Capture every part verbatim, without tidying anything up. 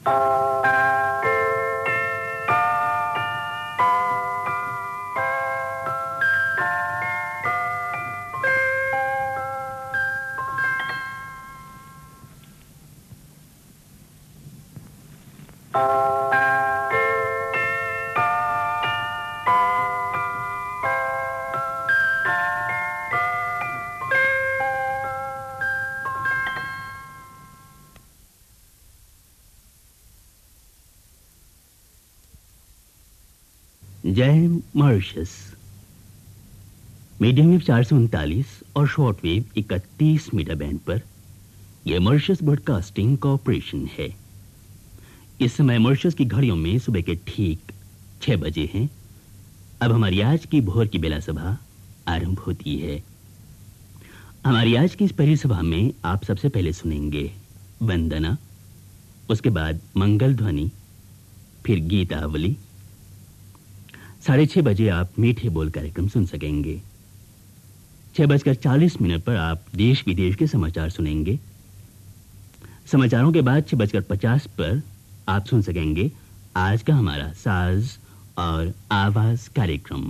जय Mauritius. Medium wave चार सौ उनतालीस और शॉर्ट वेव इकतीस मीटर बैंड पर यह मॉरिशस ब्रॉडकास्टिंग कॉर्पोरेशन है। इस समय मॉरिशस की घड़ियों में सुबह के ठीक छह बजे हैं। अब हमारी आज की भोर की बेला सभा आरंभ होती है। हमारी आज की इस पहली सभा में आप सबसे पहले सुनेंगे वंदना, उसके बाद मंगल ध्वनि, फिर गीतावली। साढ़े छह बजे आप मीठे बोल कार्यक्रम सुन सकेंगे। छह बजकर चालीस मिनट पर आप देश विदेश के समाचार सुनेंगे। समाचारों के बाद छह बजकर पचास पर आप सुन सकेंगे आज का हमारा साज और आवाज कार्यक्रम।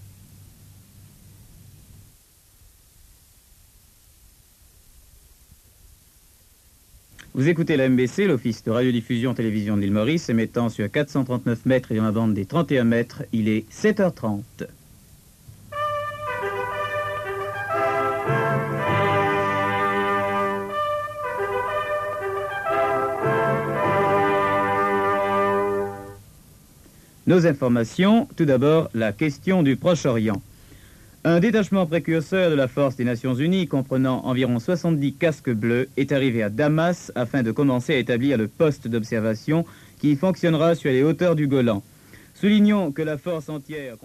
Vous écoutez la M B C, l'Office de radiodiffusion télévision de l'île Maurice, émettant sur quatre cent trente-neuf mètres et dans la bande des trente et un mètres. Il est sept heures trente. Nos informations, tout d'abord la question du Proche-Orient. Un détachement précurseur de la force des Nations Unies, comprenant environ soixante-dix casques bleus, est arrivé à Damas afin de commencer à établir le poste d'observation qui fonctionnera sur les hauteurs du Golan. Soulignons que la force entière...